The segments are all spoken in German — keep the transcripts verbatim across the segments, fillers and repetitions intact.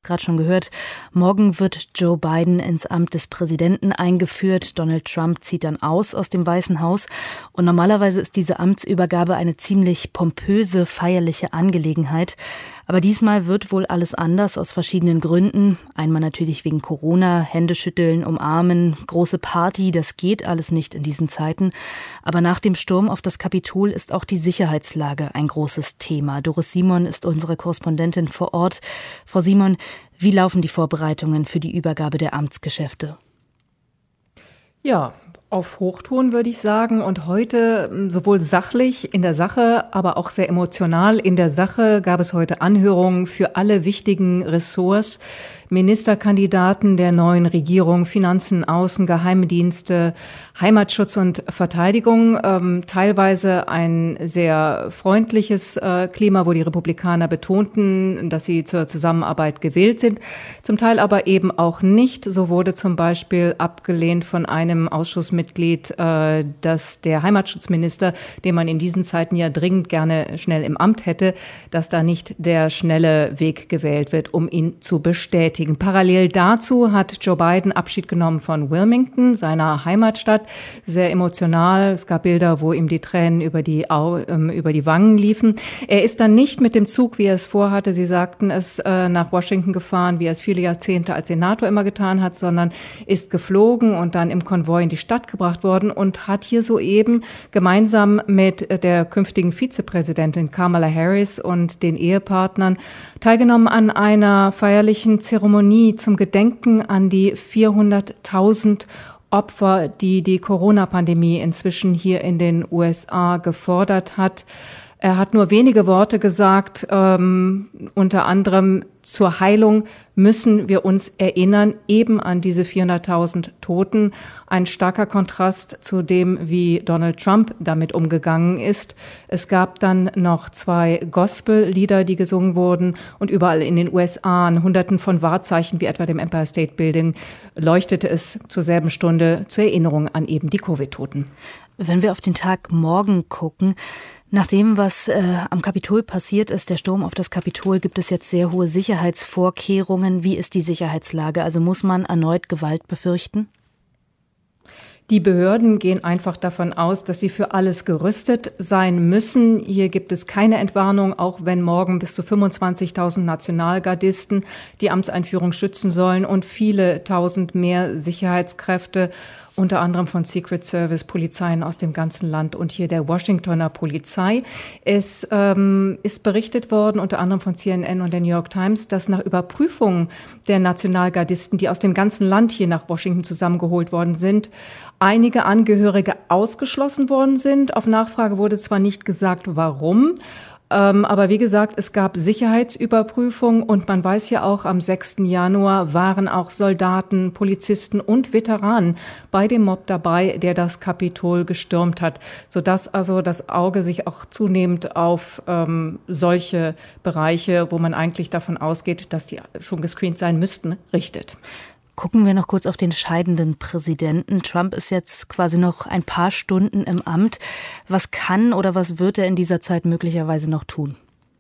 gerade schon gehört. Morgen wird Joe Biden ins Amt des Präsidenten eingeführt. Donald Trump zieht dann aus aus dem Weißen Haus. Und normalerweise ist diese Amtsübergabe eine ziemlich pompöse, feierliche Angelegenheit. Aber diesmal wird wohl alles anders aus verschiedenen Gründen. Einmal natürlich wegen Corona, Händeschütteln, umarmen, große Party, das geht alles nicht in diesen Zeiten. Aber nach dem Sturm auf das Kapitol ist auch die Sicherheitslage ein großes Thema. Doris Simon ist unsere Korrespondentin vor Ort. Frau Simon, wie laufen die Vorbereitungen für die Übergabe der Amtsgeschäfte? Ja, auf Hochtouren würde ich sagen, und heute sowohl sachlich in der Sache, aber auch sehr emotional in der Sache gab es heute Anhörungen für alle wichtigen Ressorts, Ministerkandidaten der neuen Regierung, Finanzen, Außen, Geheimdienste, Heimatschutz und Verteidigung. Ähm, teilweise ein sehr freundliches äh, Klima, wo die Republikaner betonten, dass sie zur Zusammenarbeit gewillt sind. Zum Teil aber eben auch nicht. So wurde zum Beispiel abgelehnt von einem Ausschussmitglied, äh, dass der Heimatschutzminister, den man in diesen Zeiten ja dringend gerne schnell im Amt hätte, dass da nicht der schnelle Weg gewählt wird, um ihn zu bestätigen. Parallel dazu hat Joe Biden Abschied genommen von Wilmington, seiner Heimatstadt. Sehr emotional. Es gab Bilder, wo ihm die Tränen über die, Au- ähm, über die Wangen liefen. Er ist dann nicht mit dem Zug, wie er es vorhatte, Sie sagten es, äh, nach Washington gefahren, wie er es viele Jahrzehnte als Senator immer getan hat, sondern ist geflogen und dann im Konvoi in die Stadt gebracht worden und hat hier soeben gemeinsam mit der künftigen Vizepräsidentin Kamala Harris und den Ehepartnern teilgenommen an einer feierlichen Zeremonie zum Gedenken an die vierhunderttausend Opfer, die die Corona-Pandemie inzwischen hier in den U S A gefordert hat. Er hat nur wenige Worte gesagt, ähm, unter anderem: Zur Heilung müssen wir uns erinnern, eben an diese vierhunderttausend Toten. Ein starker Kontrast zu dem, wie Donald Trump damit umgegangen ist. Es gab dann noch zwei Gospel-Lieder, die gesungen wurden, und überall in den U S A an Hunderten von Wahrzeichen, wie etwa dem Empire State Building, leuchtete es zur selben Stunde zur Erinnerung an eben die Covid-Toten. Wenn wir auf den Tag morgen gucken, nach dem, was äh, am Kapitol passiert ist, der Sturm auf das Kapitol, gibt es jetzt sehr hohe Sicherheitsvorkehrungen. Wie ist die Sicherheitslage? Also muss man erneut Gewalt befürchten? Die Behörden gehen einfach davon aus, dass sie für alles gerüstet sein müssen. Hier gibt es keine Entwarnung, auch wenn morgen bis zu fünfundzwanzigtausend Nationalgardisten die Amtseinführung schützen sollen und viele tausend mehr Sicherheitskräfte, unter anderem von Secret Service, Polizeien aus dem ganzen Land und hier der Washingtoner Polizei. Es ähm, ist berichtet worden, unter anderem von C N N und der New York Times, dass nach Überprüfung der Nationalgardisten, die aus dem ganzen Land hier nach Washington zusammengeholt worden sind, einige Angehörige ausgeschlossen worden sind. Auf Nachfrage wurde zwar nicht gesagt, warum, Ähm, aber wie gesagt, es gab Sicherheitsüberprüfung und man weiß ja auch, am sechsten Januar waren auch Soldaten, Polizisten und Veteranen bei dem Mob dabei, der das Kapitol gestürmt hat, sodass also das Auge sich auch zunehmend auf ähm, solche Bereiche, wo man eigentlich davon ausgeht, dass die schon gescreent sein müssten, richtet. Gucken wir noch kurz auf den scheidenden Präsidenten. Trump ist jetzt quasi noch ein paar Stunden im Amt. Was kann oder was wird er in dieser Zeit möglicherweise noch tun?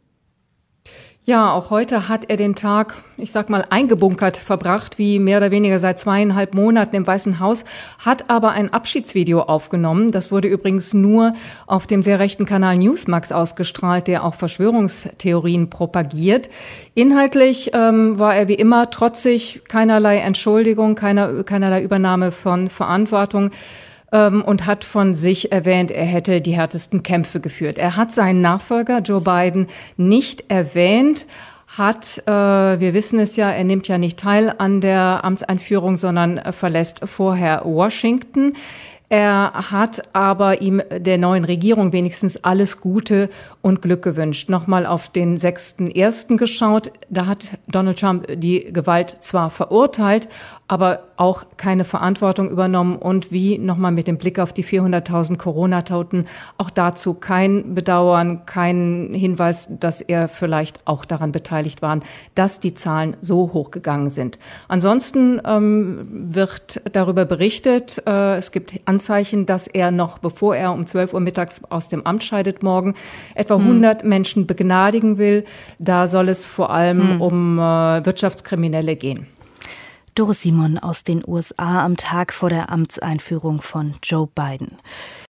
Ja, auch heute hat er den Tag, ich sag mal, eingebunkert verbracht, wie mehr oder weniger seit zweieinhalb Monaten im Weißen Haus, hat aber ein Abschiedsvideo aufgenommen. Das wurde übrigens nur auf dem sehr rechten Kanal Newsmax ausgestrahlt, der auch Verschwörungstheorien propagiert. Inhaltlich ähm, war er wie immer trotzig, keinerlei Entschuldigung, keiner, keinerlei Übernahme von Verantwortung. Und hat von sich erwähnt, er hätte die härtesten Kämpfe geführt. Er hat seinen Nachfolger Joe Biden nicht erwähnt, hat, äh, wir wissen es ja, er nimmt ja nicht teil an der Amtseinführung, sondern verlässt vorher Washington. Er hat aber ihm der neuen Regierung wenigstens alles Gute und Glück gewünscht. Nochmal auf den sechsten ersten geschaut. Da hat Donald Trump die Gewalt zwar verurteilt, aber auch keine Verantwortung übernommen. Und wie nochmal mit dem Blick auf die vierhunderttausend Corona-Toten, auch dazu kein Bedauern, kein Hinweis, dass er vielleicht auch daran beteiligt war, dass die Zahlen so hochgegangen sind. Ansonsten ähm, wird darüber berichtet, äh, es gibt Anzeichen, dass er noch, bevor er um zwölf Uhr mittags aus dem Amt scheidet morgen, etwa hundert hm. Menschen begnadigen will. Da soll es vor allem hm. um äh, Wirtschaftskriminelle gehen. Doris Simon aus den U S A am Tag vor der Amtseinführung von Joe Biden.